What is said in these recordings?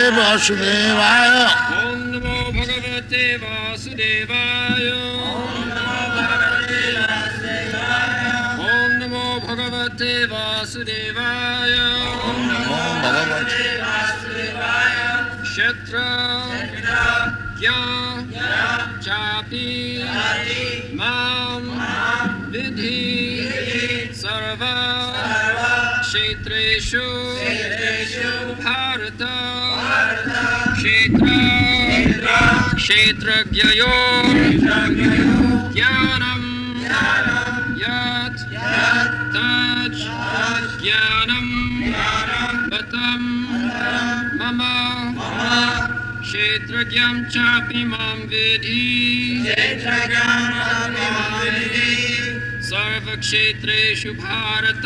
वासुदेवाय ॐ नमो भगवते वासुदेवाय ॐ नमो भगवते वासुदेवाय नमो भगवते क्षेत्र चापि मां विधि सर्व क्षेत्रेषु भारत क्षेत्रज्ञयो ज्ञानं यत् तत् ज्ञानं बतं मम क्षेत्रज्ञं चापि मां विधि सर्वक्षेत्रेषु भारत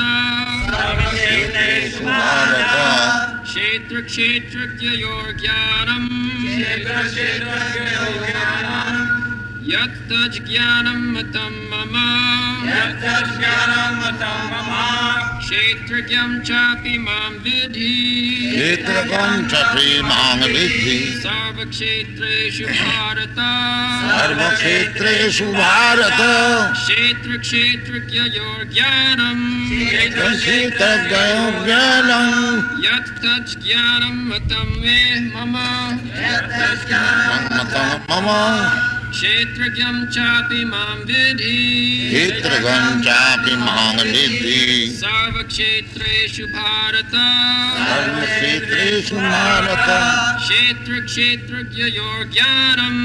क्षेत्रज्ञयोर्ज्ञानं यत् तत् ज्ञानं मतं मम क्षेत्रज्ञं चापि मां विधि सर्वक्षेत्रेषु भारत क्षेत्रज्ञयोर्ज्ञानं यत् तत् ज्ञानं मतं मे मम क्षेत्रज्ञं चापि मां विधि सर्वक्षेत्रेषु भारत क्षेत्रज्ञयोर्ज्ञानं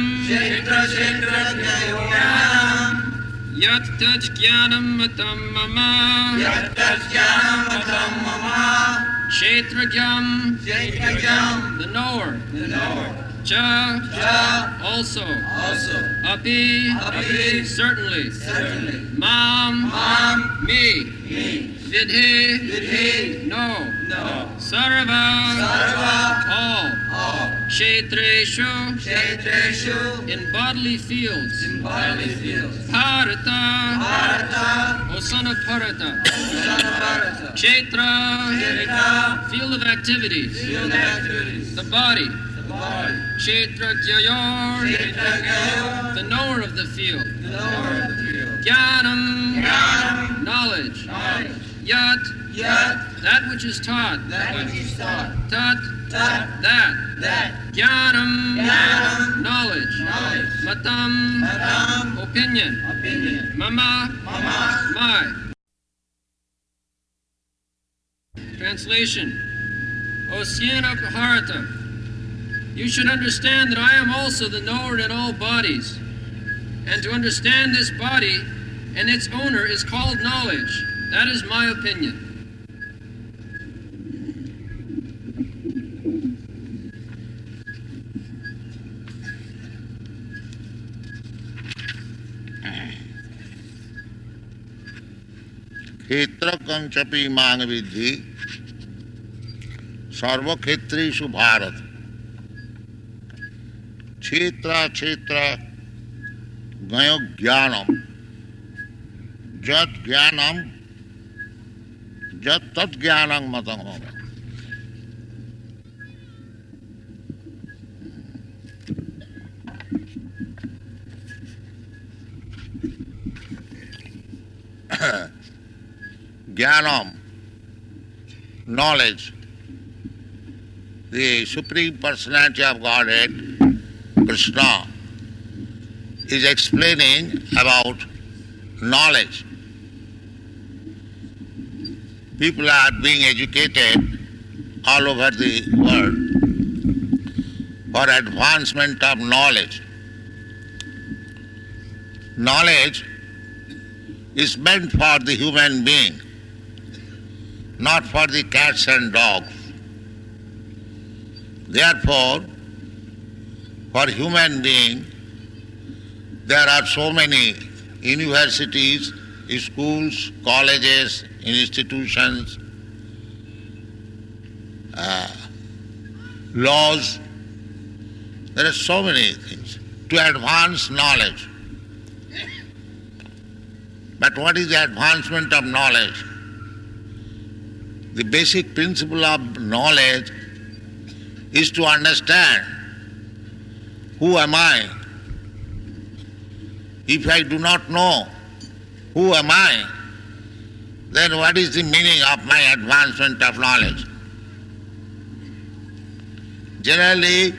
यत् तत् ज्ञानं मतं मम क्षेत्रज्ञं the knower cha also api certainly mam me vidhi no sarva all kshetreshu in bodily fields bharata O son of Bharata kshetra field of activities the body Kshetrajayor, the knower of the field. Jnanam, knowledge. Yat, that which is taught. Tat, that. Jnanam, knowledge. Matam, opinion. Mama, my. Translation. O son of Bharata, you should understand that I am also the knower in all bodies. And to understand this body and its owner is called knowledge. That is my opinion. Kshetrakam chapi mang vidhi sarva kshetreshu bharat क्षेत्र गयो ज्ञानम जत ज्ञानम जत तत् ज्ञानं मतं मम ज्ञानम knowledge, the Supreme Personality of Godhead Krishna is explaining about knowledge. People are being educated all over the world for advancement of knowledge. Knowledge is meant for the human being, not for the cats and dogs. Therefore, for human being, there are so many universities, schools, colleges, institutions, laws. There are so many things to advance knowledge. But what is the advancement of knowledge? The basic principle of knowledge is to understand who am I. If I do not know who am I, then what is the meaning of my advancement of knowledge? Generally,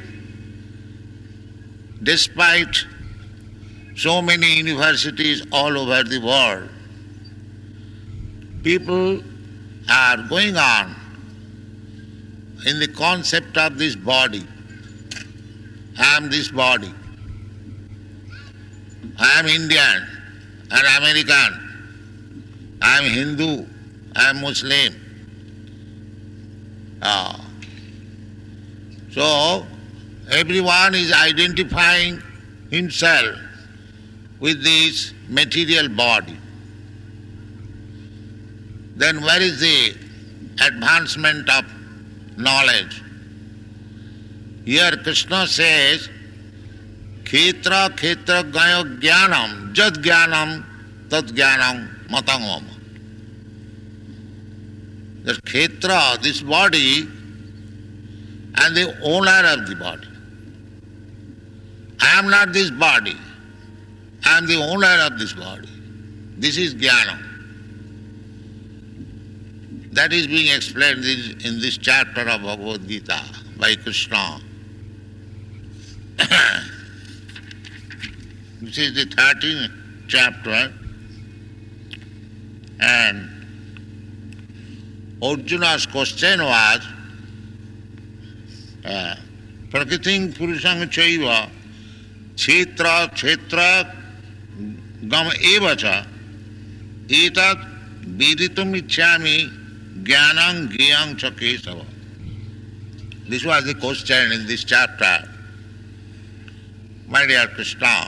despite so many universities all over the world, people are going on in the concept of this body. I am this body. I am Indian, I am American, I am Hindu, I am Muslim. So, everyone is identifying himself with this material body. Then where is the advancement of knowledge? Here Krishna says, Khetra khetra gaya jnanam, jad jnanam, tad jnanam matangam. The khetra, this body, and the owner of the body. I am not this body. I am the owner of this body. This is jnana. That is being explained in this chapter of Bhagavad Gita by Krishna. This is the 13th chapter, and Arjuna's question was, Prakriting Purushang Chaiva Kshetra Kshetra Gam Evacha Etat Viditum Ichchami Jnanam Gyam Cha Kesava. This was the question in this chapter. My dear Krishna,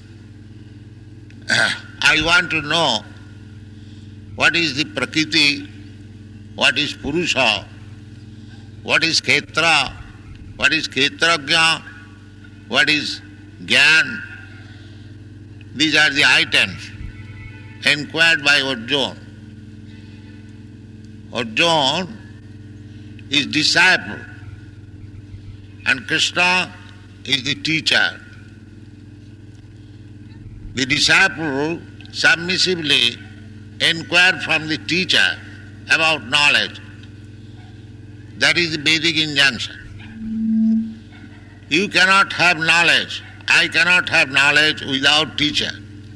I want to know what is the Prakriti, what is Purusha, what is Kshetra, what is Kshetrajna, what is Gyan. These are the items inquired by Arjuna. Arjuna is disciple and Krishna is the teacher. The disciple submissively inquired from the teacher about knowledge. That is the basic injunction. You cannot have knowledge. I cannot have knowledge without teacher.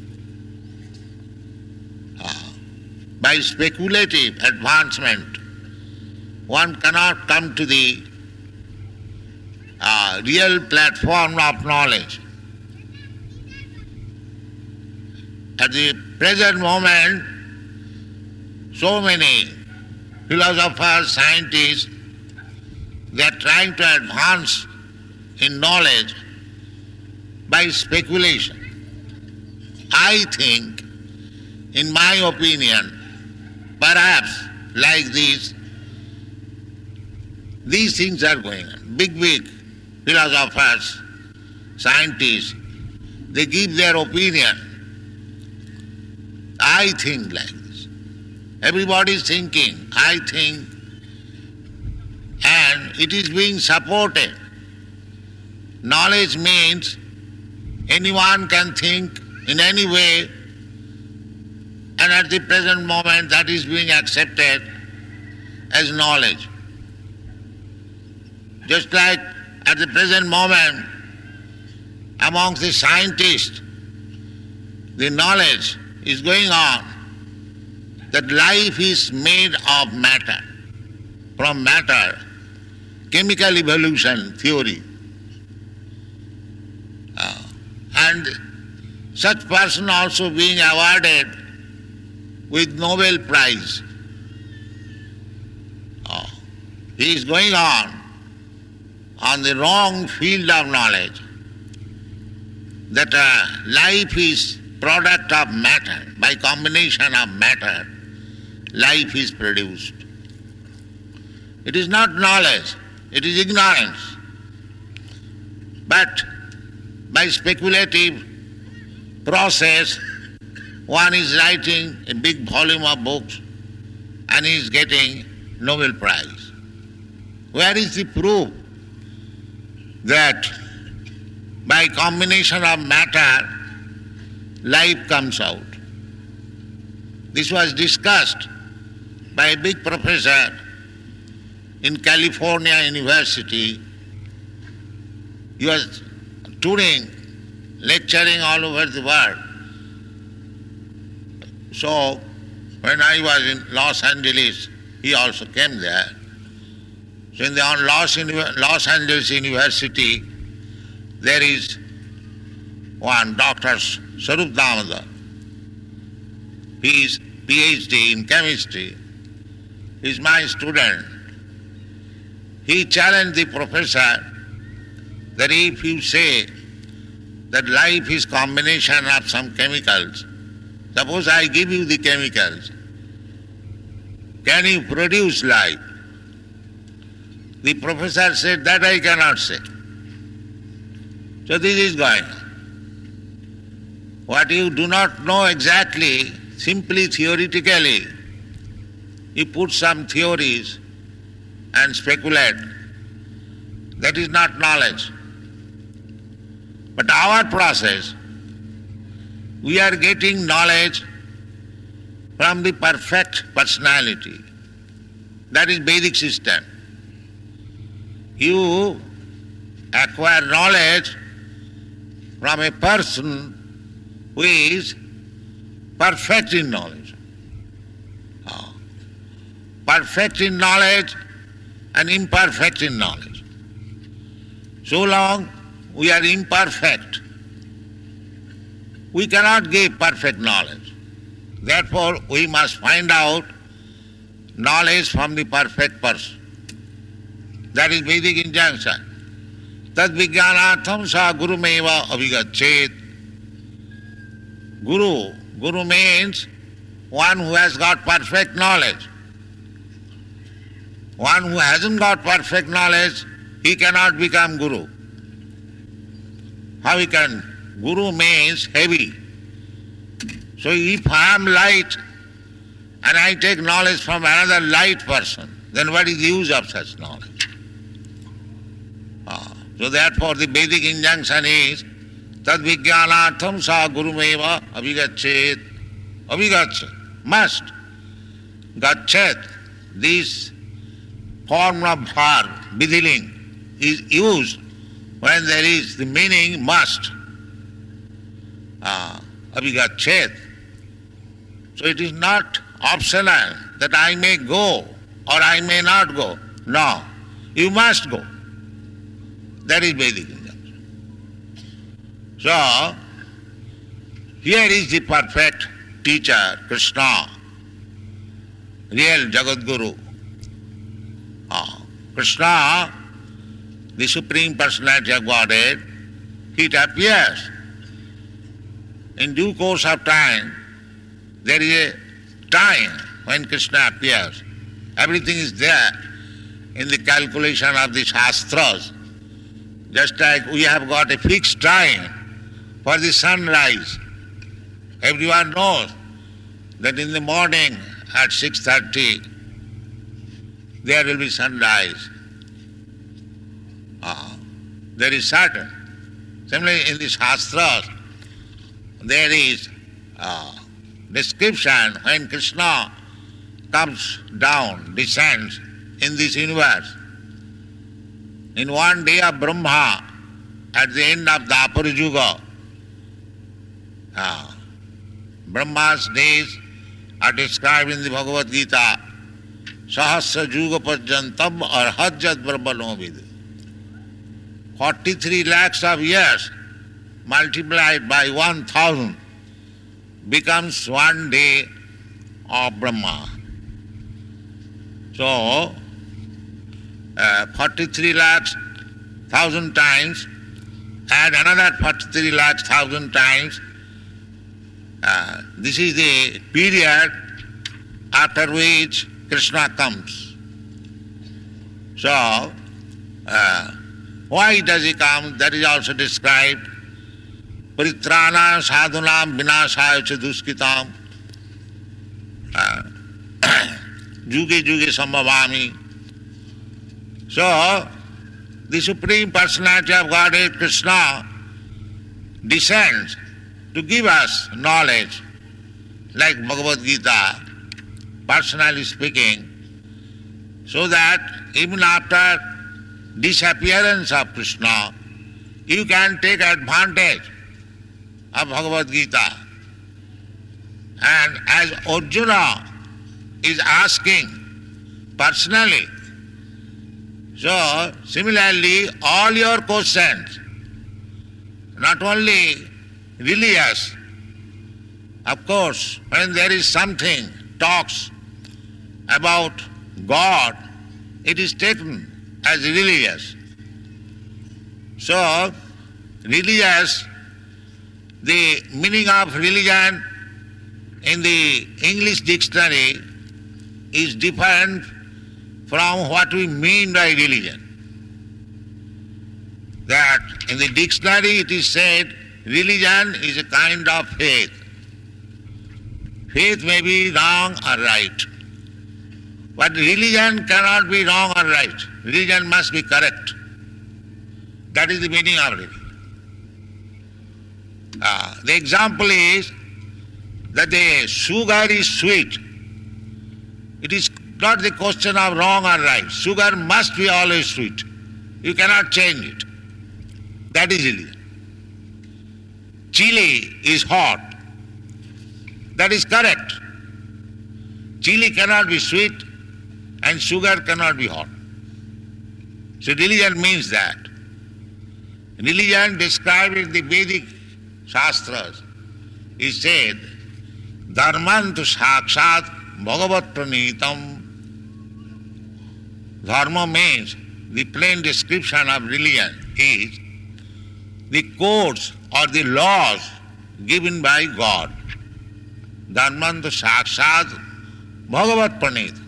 By speculative advancement, one cannot come to the real platform of knowledge. At the present moment, so many philosophers, scientists, they are trying to advance in knowledge by speculation. I think, in my opinion, perhaps like this, these things are going on. Big philosophers, scientists, they give their opinion. I think like this. Everybody is thinking, I think, and it is being supported. Knowledge means anyone can think in any way, and at the present moment that is being accepted as knowledge. Just like at the present moment, amongst the scientists, the knowledge is going on that life is made of matter, from matter, chemical evolution theory. And such person also being awarded with Nobel Prize. He is going on the wrong field of knowledge, that life is product of matter. By combination of matter, life is produced. It is not knowledge, it is ignorance. But by speculative process, one is writing a big volume of books and he is getting Nobel Prize. Where is the proof that by combination of matter, life comes out. This was discussed by a big professor in California University. He was touring, lecturing all over the world. So, when I was in Los Angeles, he also came there. So in the Los Angeles University, there is one Dr. Sarup Damodar. He is PhD in chemistry. He is my student. He challenged the professor that if you say that life is combination of some chemicals, suppose I give you the chemicals, can you produce life? The professor said, that I cannot say. So this is going on. What you do not know exactly, simply theoretically, you put some theories and speculate. That is not knowledge. But our process, we are getting knowledge from the perfect personality. That is Vedic system. You acquire knowledge from a person who is perfect in knowledge. Perfect in knowledge and imperfect in knowledge. So long we are imperfect, we cannot give perfect knowledge. Therefore, we must find out knowledge from the perfect person. That is Vedic injunction. Tad vijnanatham sa gurumeva avigachet. Guru means one who has got perfect knowledge. One who hasn't got perfect knowledge, he cannot become Guru. How he can? Guru means heavy. So if I am light and I take knowledge from another light person, then what is the use of such knowledge? So therefore the Vedic injunction is tad vijnanatham sa gurumeva avigachet. Avigachet, must. Gachet, this form of verb, vidhiling, is used when there is the meaning must. Avigachet. So it is not optional that I may go or I may not go. No, you must go. That is Vedic injunction. So, here is the perfect teacher, Krishna, real Jagadguru. Krishna, the Supreme Personality of Godhead, it appears. In due course of time, there is a time when Krishna appears. Everything is there in the calculation of the Shastras. Just like we have got a fixed time for the sunrise. Everyone knows that in the morning at 6:30 there will be sunrise. There is certain. Similarly, in the Shastras, there is description when Krishna comes down, descends in this universe. In one day of Brahma, at the end of the Dwapara Yuga, Brahma's days are described in the Bhagavad Gita, Sahasra Yuga Pajantam or Hajjat Brahmano Vidu. 43 lakhs of years multiplied by 1,000 becomes one day of Brahma. So, 43 lakhs 1,000 times, add another 43 lakhs 1,000 times. This is the period after which Krishna comes. So, why does he come? That is also described. Paritrana sadhunam vinashaya cha duskitam. Juge juge sambhavami. So, the Supreme Personality of Godhead, Krishna, descends to give us knowledge, like Bhagavad Gita, personally speaking, so that even after disappearance of Krishna, you can take advantage of Bhagavad Gita. And as Arjuna is asking personally, so similarly all your questions, not only religious, of course, when there is something talks about God, it is taken as religious. So, religious, the meaning of religion in the English dictionary is different from what we mean by religion. That in the dictionary it is said religion is a kind of faith. Faith may be wrong or right, but religion cannot be wrong or right. Religion must be correct. That is the meaning of religion. The example is that the sugar is sweet. It is not the question of wrong or right. Sugar must be always sweet. You cannot change it. That is religion. Chili is hot. That is correct. Chili cannot be sweet and sugar cannot be hot. So religion means that. Religion described in the Vedic Shastras is said, Dharmantu sakshat bhagavat pranitam. Dharma means, the plain description of religion is the codes or the laws given by God. Dharmantu sakshat bhagavat pranita.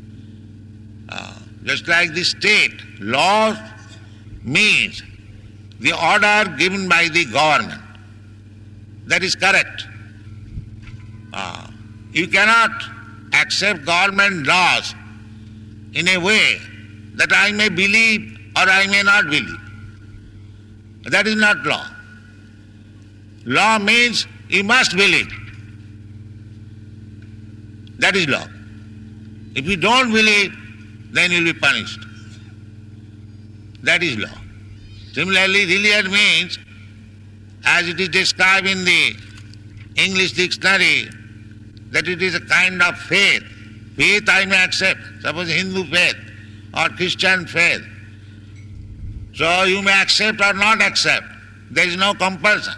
Just like the state, law means the order given by the government. That is correct. You cannot accept government laws in a way that I may believe or I may not believe. That is not law. Law means you must believe. That is law. If you don't believe, then you will be punished. That is law. Similarly, religion means, as it is described in the English dictionary, that it is a kind of faith. Faith I may accept, suppose Hindu faith or Christian faith. So you may accept or not accept. There is no compulsion.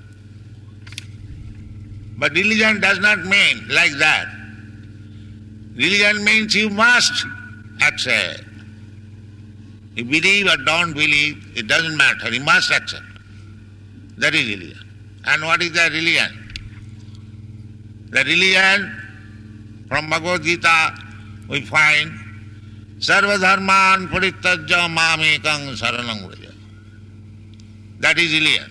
But religion does not mean like that. Religion means you must accept. You believe or don't believe, it doesn't matter. You must accept. That is religion. And what is the religion? The religion, from Bhagavad Gita, we find Sarva dharman parittajya mamekang saranam vraja. That is religion.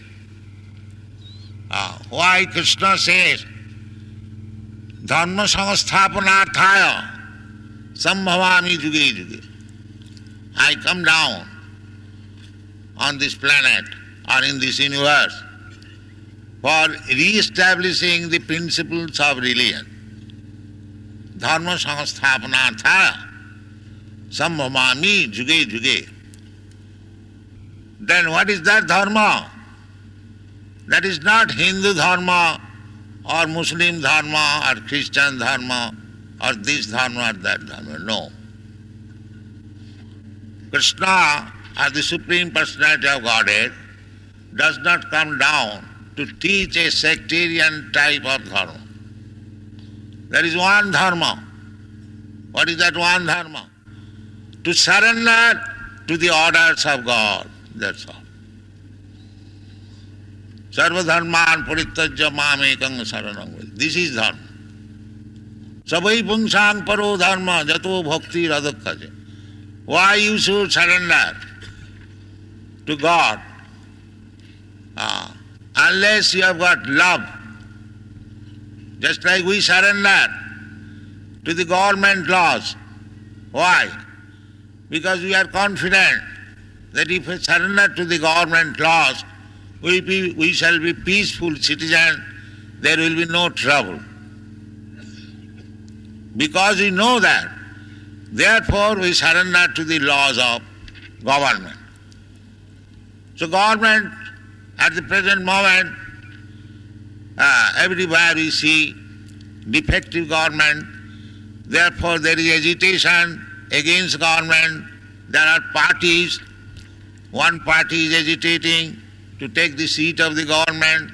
Why Krishna says, Dharma samasthapanarthaya sambhavami juge juge. I come down on this planet or in this universe for re-establishing the principles of religion. Dharma samasthapanarthaya sambhavami juge juge. Then what is that dharma? That is not Hindu dharma or Muslim dharma or Christian dharma or this dharma or that dharma. No. Krishna, as the Supreme Personality of Godhead, does not come down to teach a sectarian type of dharma. There is one dharma. What is that one dharma? To surrender to the orders of God. That's all. Sarva dharman parittajya mamekang saranam vraja. This is dharma. Sabai pungsang paro dharma jato bhakti radhakkaja. Why you should surrender to God? Unless you have got love. Just like we surrender to the government laws. Why? Because we are confident that if we surrender to the government laws, we shall be peaceful citizens, there will be no trouble. Because we know that, therefore we surrender to the laws of government. So government, at the present moment, everywhere we see defective government, therefore there is agitation against government. There are parties. One party is agitating to take the seat of the government.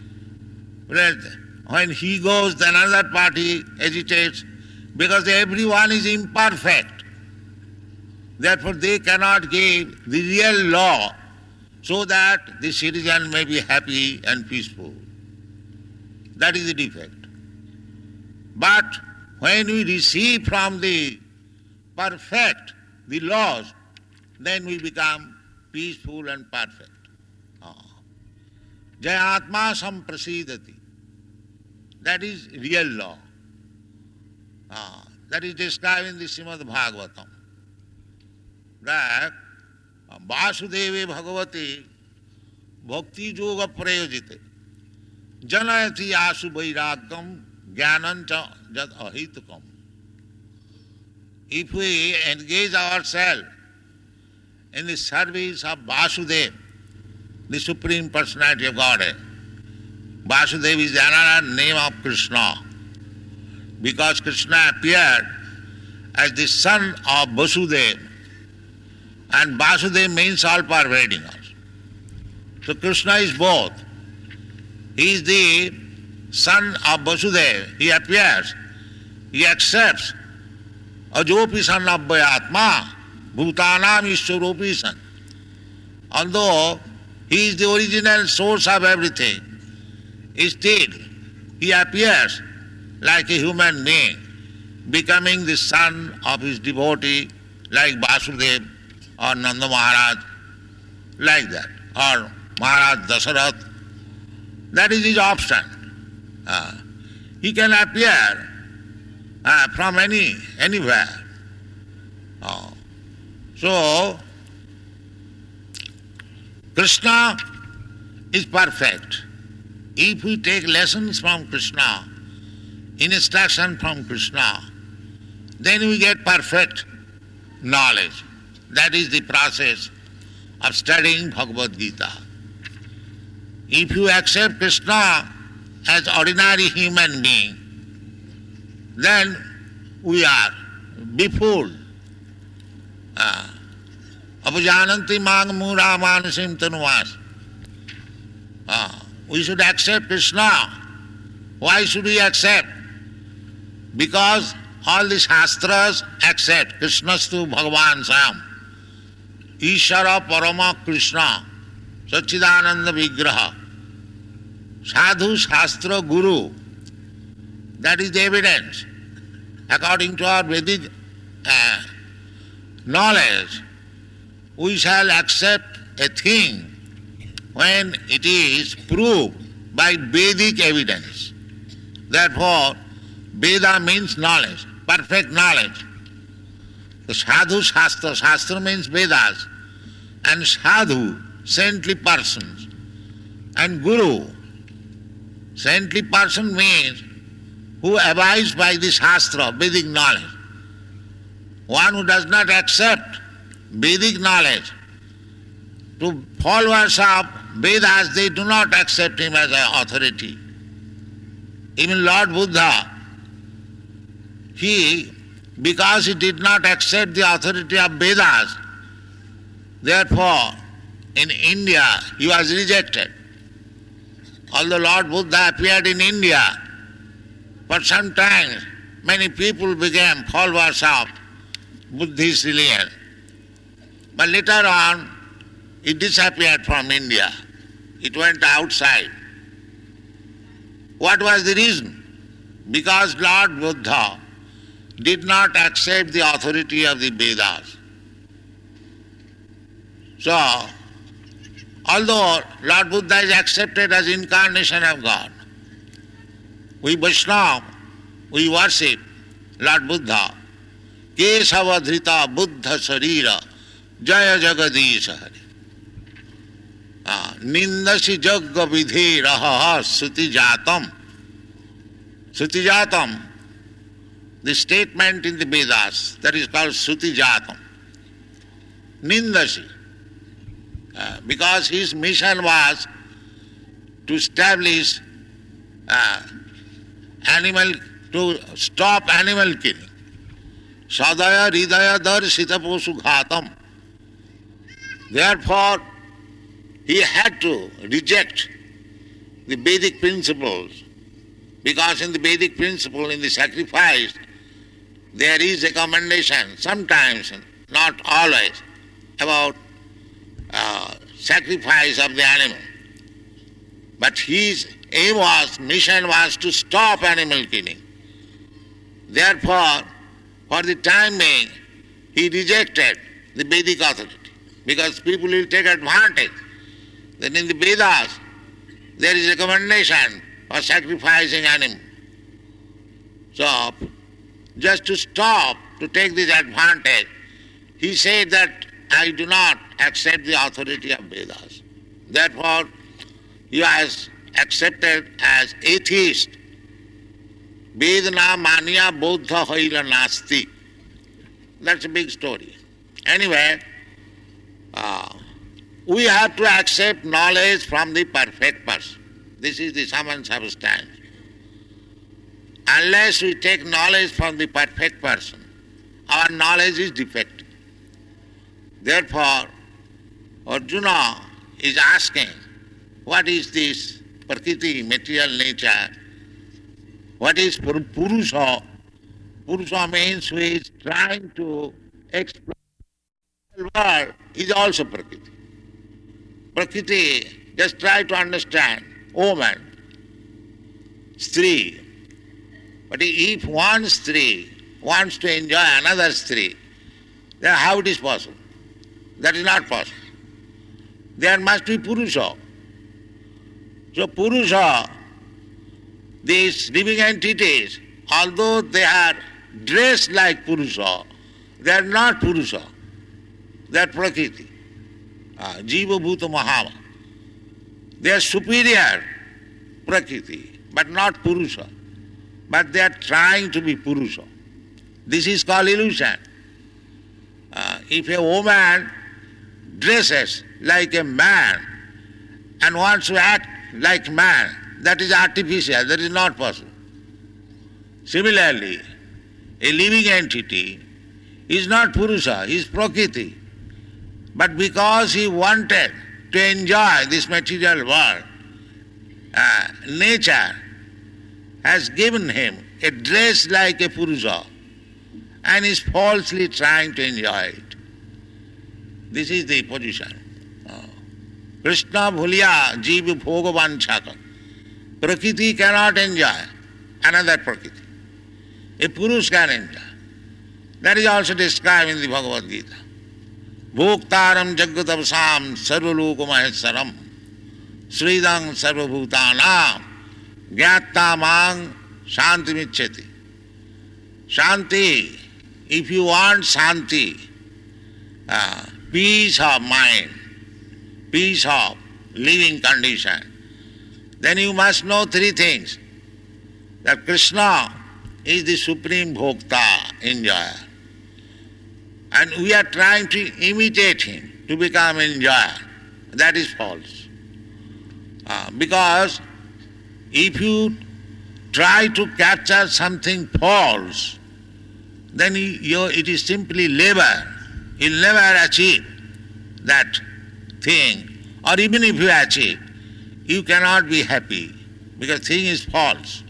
When he goes, then another party agitates, because everyone is imperfect. Therefore they cannot give the real law so that the citizen may be happy and peaceful. That is the defect. But when we receive from the perfect the laws, then we become peaceful and perfect. Jayatma samprasidati. That is real law. That is described in the Srimad Bhagavatam. That Vasudeve Bhagavati Bhakti Yoga Prayojite Janayati Asu Vairagam Jnanancha Jad Ahitukam. If we engage ourselves in the service of Vasudeva, the Supreme Personality of Godhead, Vasudeva is another name of Krishna, because Krishna appeared as the son of Vasudeva, and Vasudeva means all-pervading us. So Krishna is both. He is the son of Vasudeva. He appears, he accepts Ajopi san abhyatma, bhutanam ishwaropi san. Although he is the original source of everything, still he appears like a human being, becoming the son of his devotee, like Vasudeva or Nanda Maharaj, like that, or Maharaj Dasarath. That is his option. He can appear from anywhere. So, Krishna is perfect. If we take lessons from Krishna, instruction from Krishna, then we get perfect knowledge. That is the process of studying Bhagavad Gita. If you accept Krishna as ordinary human being, then we are befooled. Apajananti mang mura manasim tanuvas. We should accept Krishna. Why should we accept? Because all the Shastras accept Krishnastu Bhagavan Sam. Ishara Parama Krishna Sachidananda Vigraha. Sadhu Shastra Guru. That is the evidence. According to our Vedic knowledge, we shall accept a thing when it is proved by Vedic evidence. Therefore, Veda means knowledge, perfect knowledge. The Sadhu Shastra, Shastra means Vedas, and Sadhu, saintly persons, and Guru, saintly person means who abides by the Shastra, Vedic knowledge. One who does not accept Vedic knowledge, to followers of Vedas, they do not accept him as an authority. Even Lord Buddha, because he did not accept the authority of Vedas, therefore in India he was rejected. Although Lord Buddha appeared in India, for some time many people became followers of Buddhist religion. But later on, it disappeared from India. It went outside. What was the reason? Because Lord Buddha did not accept the authority of the Vedas. So, although Lord Buddha is accepted as incarnation of God, we Vaishnava, we worship Lord Buddha. Kesava dhrita buddha sarira Jaya Jagadish Hari. Nindasi Jagga Vidhi Raha Suti Jatam. Suti Jatam, the statement in the Vedas, that is called Suti Jatam. Nindasi. Because his mission was to establish to stop animal killing. Sadaya Hridaya Darshita Posu Ghatam. Therefore, he had to reject the Vedic principles, because in the Vedic principle, in the sacrifice, there is a commendation, sometimes, not always, about sacrifice of the animal. But his mission was to stop animal killing. Therefore, for the time being, he rejected the Vedic authority, because people will take advantage. Then in the Vedas, there is a recommendation for sacrificing animal. So, just to stop, to take this advantage, he said that I do not accept the authority of Vedas. Therefore, he was accepted as atheist. Vedana mania bodha hoila nasti. That's a big story. Anyway, we have to accept knowledge from the perfect person. This is the sum and substance. Unless we take knowledge from the perfect person, our knowledge is defective. Therefore, Arjuna is asking, what is this Prakriti, material nature? What is Purusha? Purusha means who is trying to explore the world is also Prakriti. Prakriti, just try to understand, woman, Stree. But if one Stree wants to enjoy another Stree, then how it is possible? That is not possible. There must be Purusha. So Purusha, these living entities, although they are dressed like Purusha, they are not Purusha. They are Prakriti. Jiva Bhuta Mahava. They are superior Prakriti, but not Purusha. But they are trying to be Purusha. This is called illusion. If a woman dresses like a man and wants to act like man, that is artificial, that is not possible. Similarly, a living entity is not Purusha, he is Prakriti. But because he wanted to enjoy this material world, nature has given him a dress like a Purusha and is falsely trying to enjoy it. This is the position. Krishna bhuliya jiva bhogavanchaka. Prakriti cannot enjoy another Prakriti. A Purush can enjoy. That is also described in the Bhagavad Gita. Bhoktaram jaggatavasam sarvalokamahesaram sridang sarvabhutanam gyattamang shantimicchati. Shanti, if you want Shanti, peace of mind, peace of living condition, then you must know three things. That Krishna is the supreme bhokta, enjoyer. And we are trying to imitate him to become enjoyer. That is false. Because if you try to capture something false, then it is simply labor. You'll never achieve that thing. Or even if you achieve, you cannot be happy because thing is false.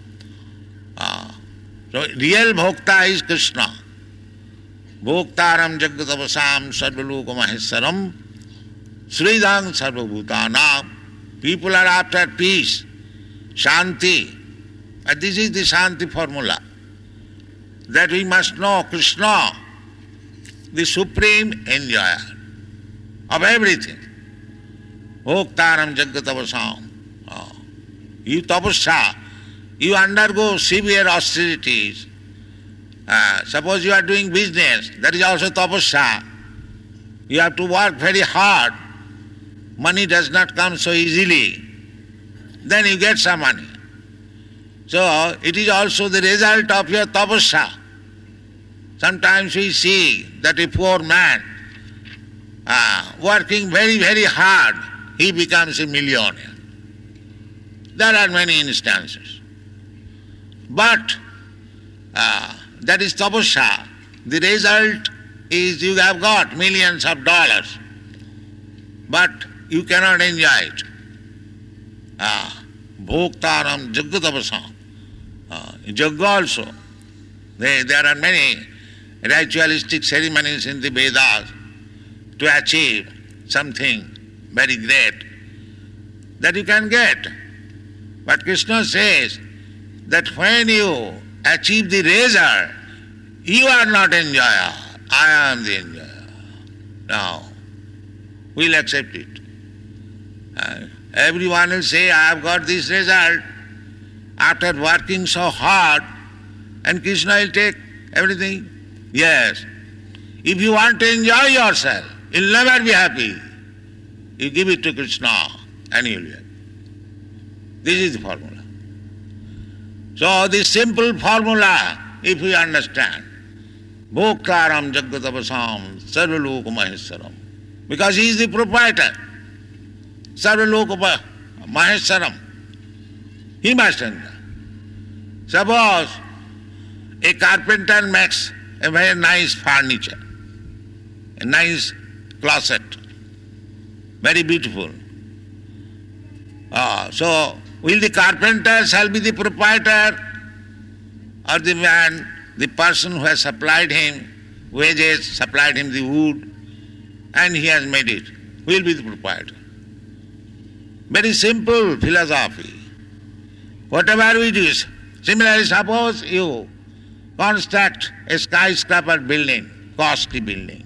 So real bhokta is Krishna. Bhoktaram jaggatavasam sarvalokamaheswaram sridang sarvabhutanam. People are after peace, shanti. And this is the shanti formula. That we must know Krishna, the supreme enjoyer of everything. Bhoktaram jaggatavasam. You tapasya, you undergo severe austerities. Suppose you are doing business, that is also tapasya. You have to work very hard. Money does not come so easily. Then you get some money. So it is also the result of your tapasya. Sometimes we see that a poor man working very, very hard, he becomes a millionaire. There are many instances. But that is tapasya. The result is you have got millions of dollars, but you cannot enjoy it. Bhoktaram Jaggatapasam. Jagga also. There are many ritualistic ceremonies in the Vedas to achieve something very great that you can get. But Krishna says that when you achieve the result, you are not enjoyer, I am the enjoyer. Now, we'll accept it. Everyone will say, I have got this result after working so hard, and Krishna will take everything. Yes. If you want to enjoy yourself, you'll never be happy. You give it to Krishna and you'll be happy. This is the formula. So this simple formula, if we understand, Bhoktaram Jaggatapasam Sarvaloka Maheswaram, because he is the proprietor, Sarvaloka Maheswaram, he must enjoy. Suppose a carpenter makes a very nice furniture, a nice closet, very beautiful. So, will the carpenter shall be the proprietor, or the man, the person who has supplied him wages, supplied him the wood, and he has made it, will be the proprietor? Very simple philosophy. Whatever we do, similarly, suppose you construct a skyscraper building, costly building.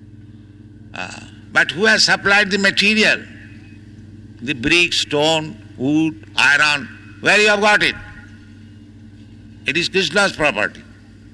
But who has supplied the material? The brick, stone, wood, iron, where you have got it? It is Krishna's property.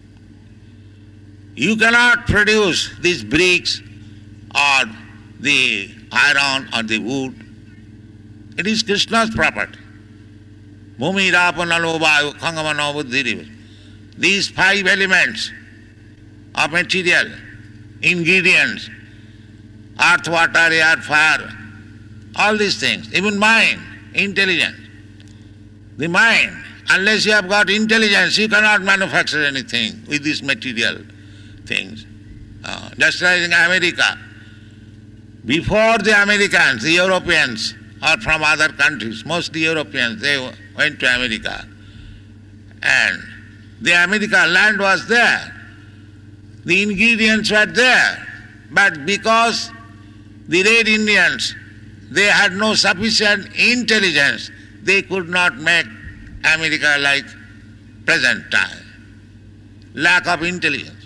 You cannot produce these bricks or the iron or the wood. It is Krishna's property. Bhumi, Rapa, Nalo, Vayu, Khangamano, Buddhi. These 5 elements of material, ingredients, earth, water, air, fire, all these things, even mind, intelligence. The mind, unless you have got intelligence, you cannot manufacture anything with these material things. Just like in America, before the Americans, the Europeans, or from other countries, mostly Europeans, they went to America. And the America land was there. The ingredients were there. But because the Red Indians, they had no sufficient intelligence, they could not make America like present time. Lack of intelligence.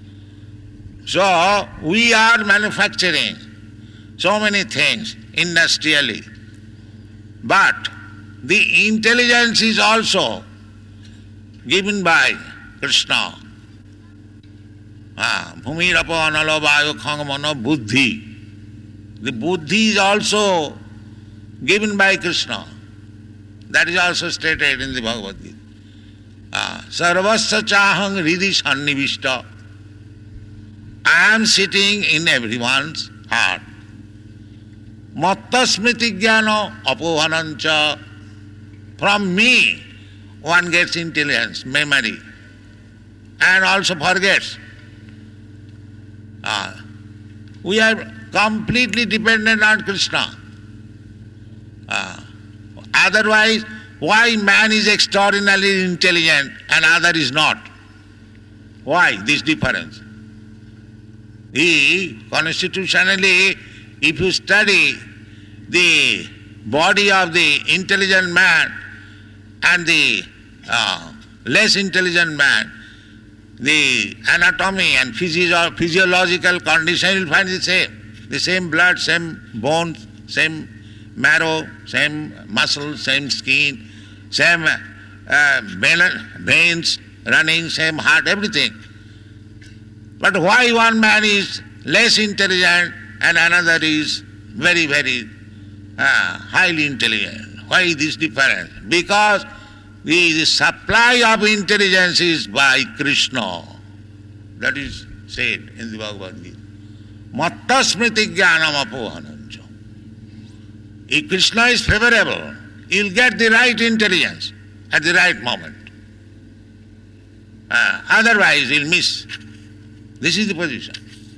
So we are manufacturing so many things industrially. But the intelligence is also given by Krishna. Bhumi, Rapa, Nalo, Vayu, Khangamano, Buddhi. The buddhi is also given by Krishna. That is also stated in the Bhagavad Gita. Sarvasya chahang hridhi sannivishta. I am sitting in everyone's heart. Matta smriti jnana apohanancha. From me one gets intelligence, memory, and also forgets. We are completely dependent on Krishna. Otherwise, why man is extraordinarily intelligent and other is not? Why this difference? Constitutionally, if you study the body of the intelligent man and the less intelligent man, the anatomy and physiological condition, you will find the same. The same blood, same bones, same marrow, same muscle, same skin, same veins running, same heart, everything. But why one man is less intelligent and another is very, very highly intelligent. Why this difference? Because the supply of intelligence is by Krishna. That is said in the Bhagavad Gita. Matta smriti jnanam apohanancha. If Krishna is favorable, you'll get the right intelligence at the right moment. Otherwise, you'll miss. This is the position.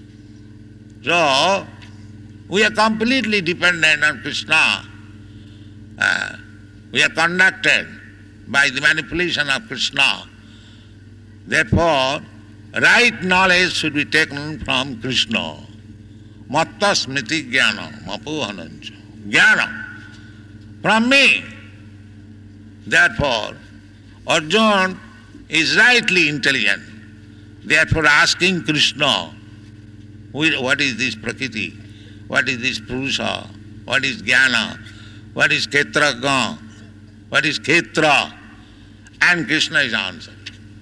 So, we are completely dependent on Krishna. We are conducted by the manipulation of Krishna. Therefore, right knowledge should be taken from Krishna. Matta smriti jnanam apohanancha. Jnana. From me. Therefore, Arjuna is rightly intelligent. Therefore, asking Krishna, what is this Prakriti? What is this Purusha? What is Jnana? What is Kshetraga? What is Kshetra? And Krishna is answered.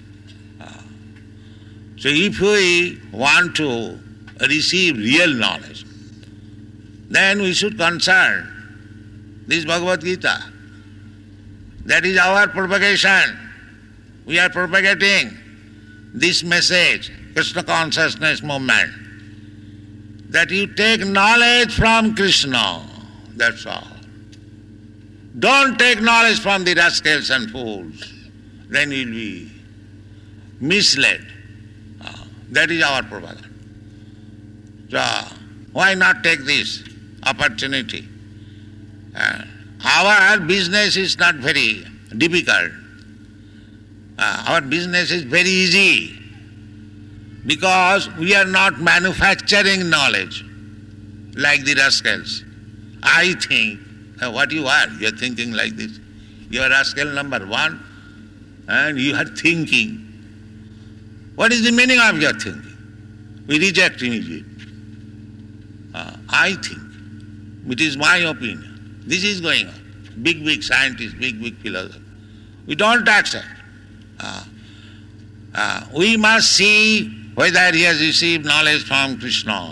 So if we want to receive real knowledge, then we should consult this Bhagavad Gita. That is our propagation. We are propagating this message, Krishna consciousness movement, that you take knowledge from Krishna. That's all. Don't take knowledge from the rascals and fools. Then you'll be misled. That is our propaganda. So, why not take this opportunity? Our business is not very difficult. Our business is very easy because we are not manufacturing knowledge like the rascals. I think, what you are thinking like this. You are rascal number one and you are thinking. What is the meaning of your thinking? We reject immediately. I think. It is my opinion. This is going on. Big scientists, big philosophers. We don't accept. We must see whether he has received knowledge from Krishna.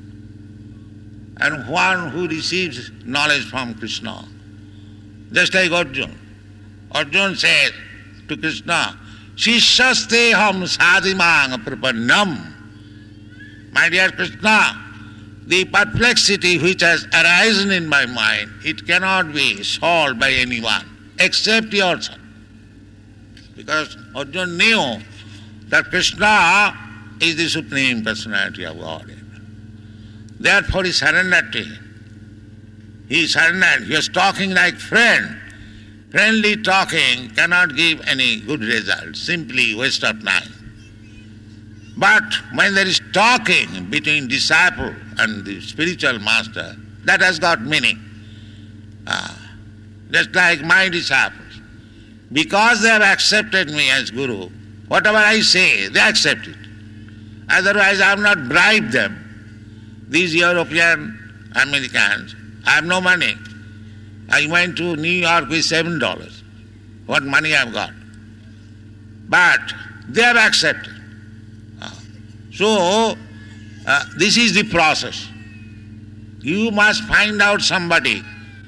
And one who receives knowledge from Krishna, just like Arjuna. Arjuna says to Krishna, Shishasteham sadhimang prapannam. My dear Krishna, the perplexity which has arisen in my mind, it cannot be solved by anyone except yourself. Because Arjuna knew that Krishna is the Supreme Personality of Godhead. Therefore he surrendered to him. He surrendered. He was talking like friend. Friendly talking cannot give any good result, simply waste of time. But when there is talking between disciple and the spiritual master, that has got meaning. Just like my disciples. Because they have accepted me as Guru, whatever I say, they accept it. Otherwise I have not bribed them. These European Americans, I have no money. I went to New York with $7. What money I have got. But they have accepted. So, this is the process. You must find out somebody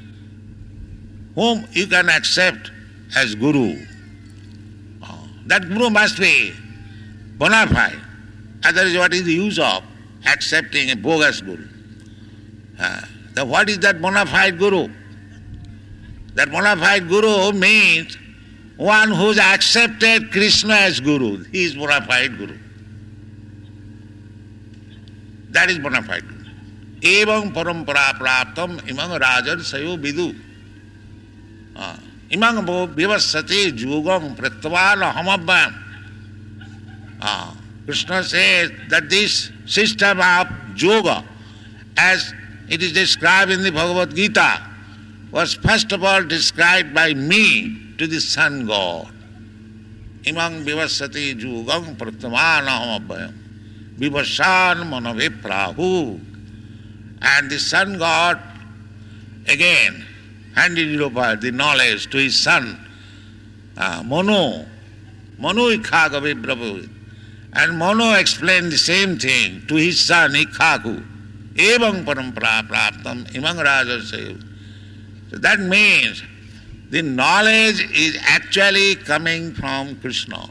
whom you can accept as Guru. That Guru must be bona fide. Otherwise, what is the use of accepting a bogus Guru? What is that bona fide Guru? That bona fide Guru means one who has accepted Krishna as Guru. He is bona fide Guru. That is bona fide Guru. Evam parampara praptam imam rajan sayo vidu. Imam vivasati jugam pratvana hamabham. Krishna says that this system of yoga, as it is described in the Bhagavad Gita, was first of all described by me to the Sun God. Imam vivasati jugam pratvana hamabham. Vivashan manaviprahu. And the Sun God again handed over the knowledge to his son, Manu. Manu Ikhaga Vibrabhu. And Manu explained the same thing to his son Ikhaku. evam parampara praptam imam rajasya. So that means the knowledge is actually coming from Krishna.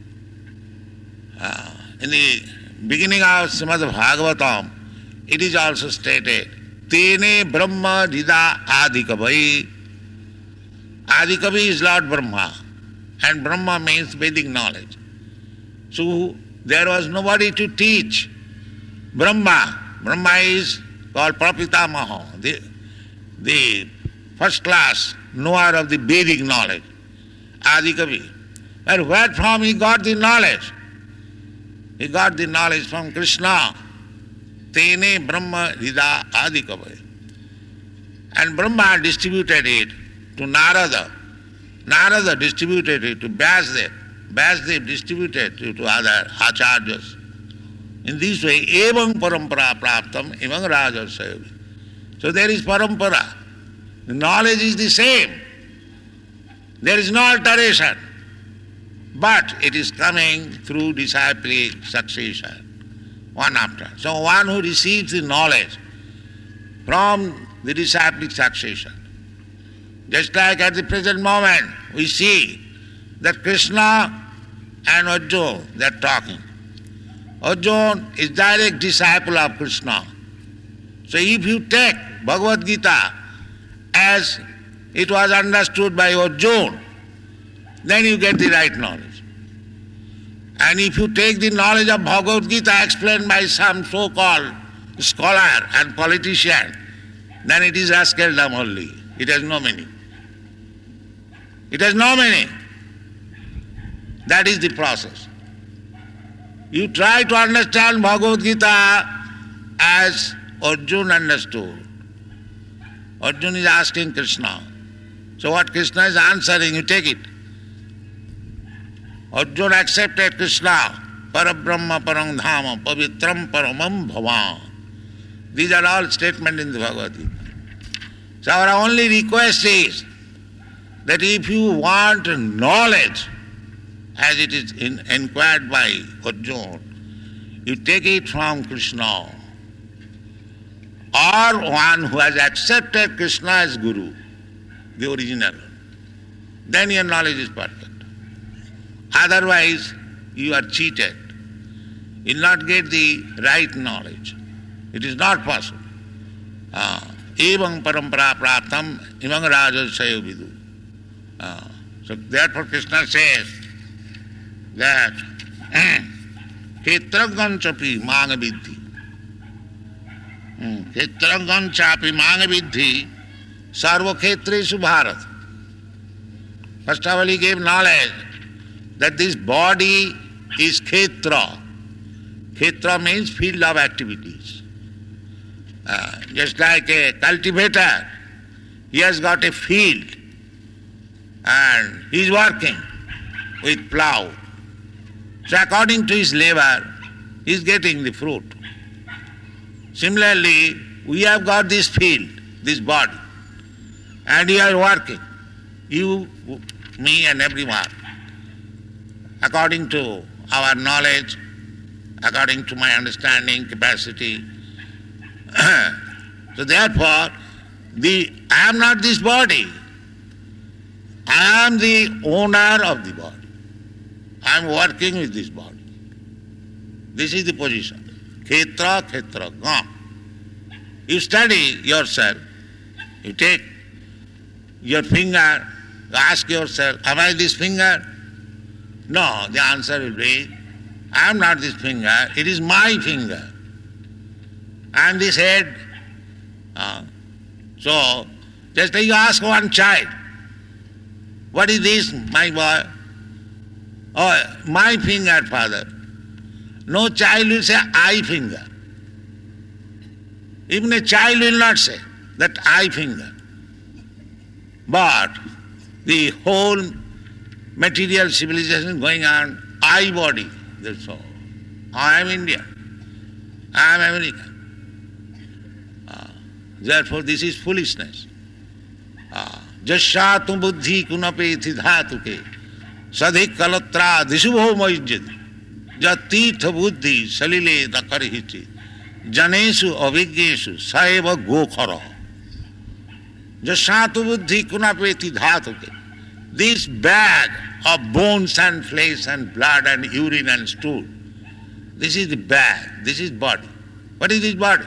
In the beginning of Srimad Bhagavatam, it is also stated, Tene Brahma Rida Adikavi. Adikavi is Lord Brahma, and Brahma means Vedic knowledge. So there was nobody to teach Brahma. Brahma is called Prapitamaha, the first class knower of the Vedic knowledge, Adikavi. But where from he got the knowledge? He got the knowledge from Krishna. Tene Brahma Rida Adikavi. And Brahma distributed it to Narada. Narada distributed it to Vyasdev. Vyasdev distributed it to other acharyas. In this way, evam parampara praptam imam rajasya. So there is parampara. The knowledge is the same. There is no alteration. But it is coming through disciplic succession, one after. So one who receives the knowledge from the disciplic succession, just like at the present moment, we see that Krishna and Arjuna, they are talking. Arjuna is direct disciple of Krishna. So if you take Bhagavad Gita as it was understood by Arjuna, then you get the right knowledge. And if you take the knowledge of Bhagavad Gita explained by some so-called scholar and politician, then it is rascaldom only. It has no meaning. It has no meaning. That is the process. You try to understand Bhagavad Gita as Arjuna understood. Arjuna is asking Krishna. So what Krishna is answering, you take it. Arjuna accepted Krishna, Parabrahma Parangdhama, Pavitram Paramam Bhavan. These are all statements in the Bhagavad Gita. So our only request is that if you want knowledge, as it is inquired by Arjuna, you take it from Krishna, or one who has accepted Krishna as Guru, the original. Then your knowledge is perfect. Otherwise, you are cheated. You will not get the right knowledge. It is not possible. Evam parampara praptam imam rajasya vidu. So therefore Krishna says that Kshetragam chapi manga vidhi. Kshetragam chapi manga vidhi sarva kshetreshu bharat. First of all he gave knowledge that this body is kshetra. Kshetra means field of activities. Just like a cultivator, he has got a field and he is working with plough. So according to his labor, he is getting the fruit. Similarly, we have got this field, this body, and we are working. You, me and everyone. According to our knowledge, according to my understanding, capacity. So therefore, I am not this body. I am the owner of the body. I am working with this body. This is the position. Kshetra, kshetra, gam. You study yourself. You take your finger, you ask yourself, am I this finger? No, the answer will be, I am not this finger, it is my finger. I am this head. So, just like you ask one child, what is this, my boy? Oh, my finger, father. No child will say, I finger. Even a child will not say that I finger. But the whole material civilization is going on, I body, that's all. I am Indian, I am American. Therefore this is foolishness. Jasyatu buddhi kunape dhatuke sadhik kalatra disubho maijjati jatirtha buddhi salile dakarhichi janesu avijneshu saeva gokhara. Jasatu buddhi kunapeti dhatuke. This bag of bones and flesh and blood and urine and stool, this is the bag, this is body. What is this body?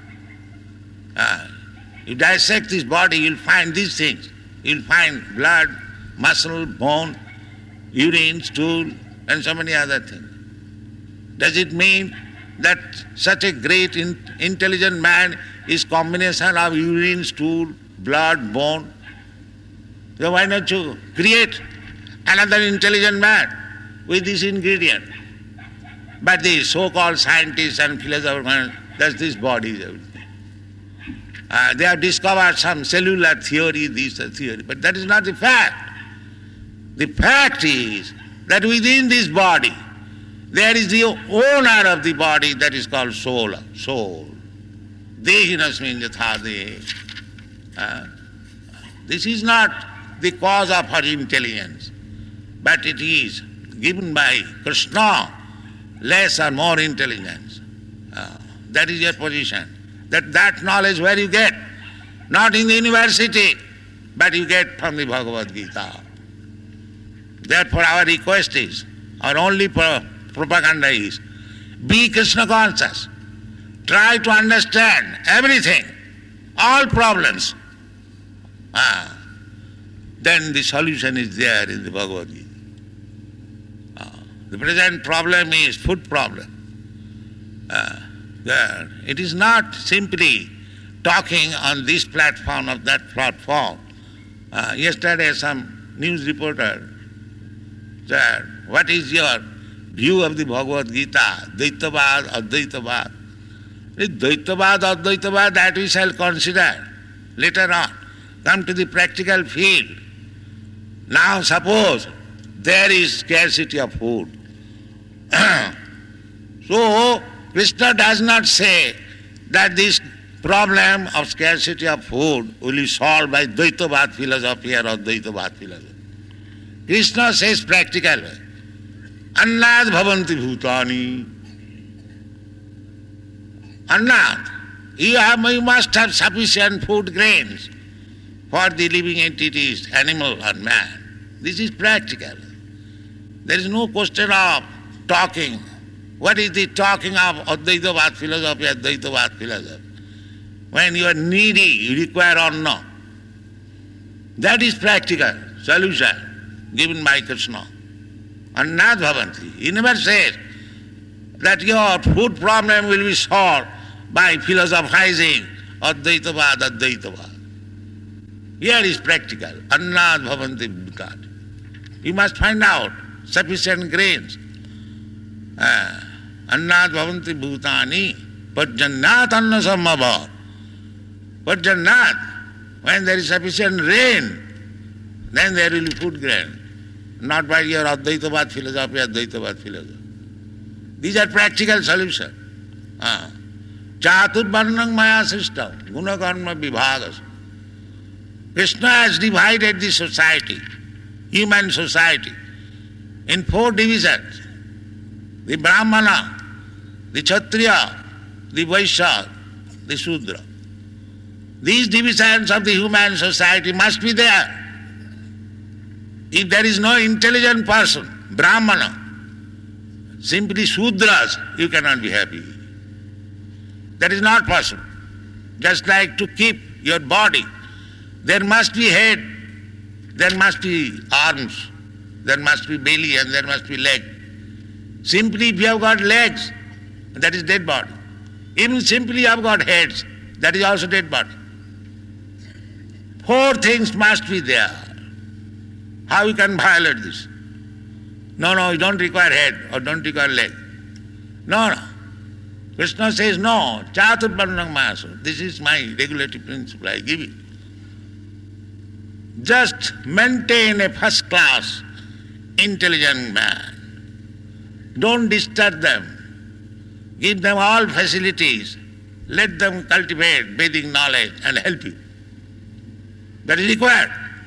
You dissect this body, you'll find these things. You'll find blood, muscle, bone, urine, stool, and so many other things. Does it mean that such a great intelligent man is combination of urine, stool, blood, bone? So why not you create another intelligent man with this ingredient? But the so-called scientists and philosophers, that's this body is everything. They have discovered some cellular theory, this theory, but that is not the fact. The fact is that within this body, there is the owner of the body that is called soul. Soul. Dehinasmin yatha dehe. This is not the cause of her intelligence, but it is given by Krishna, less or more intelligence. That is your position. That knowledge where you get, not in the university, but you get from the Bhagavad Gita. Therefore our request is, our only propaganda is, be Krishna conscious. Try to understand everything, all problems. Then the solution is there in the Bhagavad Gita. The present problem is food problem. It is not simply talking on this platform or that platform. Yesterday some news reporter said, what is your view of the Bhagavad Gita? Dvaitavad, Advaitavad. Dvaitavad, Advaitavad, that we shall consider later on. Come to the practical field. Now suppose there is scarcity of food. So Krishna does not say that this problem of scarcity of food will be solved by Dvaitavad philosophy or Advaitavad philosophy. Krishna says practical way. Annad bhavanti bhutani. Annad. You must have sufficient food grains for the living entities, animal or man. This is practical. There is no question of talking. What is the talking of Advaitavad philosophy, Advaitavad philosophy? When you are needy, you require anna. That is practical solution given by Krishna. Annad bhavanti. He never says that your food problem will be solved by philosophizing Advaitavad, Advaitavad. Here is practical. Annad bhavanti bhutani. You must find out sufficient grains. Annad bhavanti bhutani. Pajjannat anna sammabha. Pajjannat. When there is sufficient rain, then there will be food grain. Not by your Advaitavad philosophy, Advaitavad philosophy. These are practical solutions. Chaturvarnam maya system, gunakarma vibhagas. Krishna has divided the society, human society, in 4 divisions. The Brahmana, the Kshatriya, the Vaishya, the Shudra. These divisions of the human society must be there. If there is no intelligent person, Brahmana, simply Shudras, you cannot be happy. That is not possible. Just like to keep your body, there must be head, there must be arms, there must be belly and there must be leg. Simply if you have got legs, that is dead body. Even simply you have got heads, that is also dead body. 4 things must be there. How you can violate this? No, you don't require head or don't require leg. No. Krishna says, no, chaturvarnam mayasu. This is my regulative principle, I give it. Just maintain a first class, intelligent man. Don't disturb them. Give them all facilities. Let them cultivate Vedic knowledge and help you. That is required.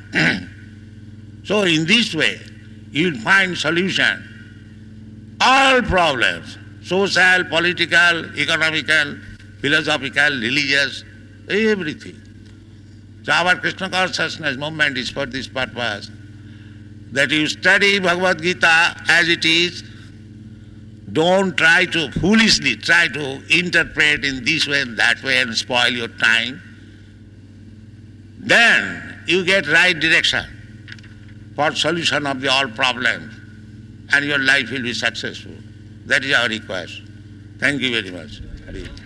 So in this way, you will find solution. All problems, social, political, economical, philosophical, religious, everything. So our Krishna consciousness movement is for this purpose, that you study Bhagavad Gita as it is. Don't try to foolishly try to interpret in this way and that way and spoil your time. Then you get right direction for solution of the all problems and your life will be successful. That is our request. Thank you very much. Hari.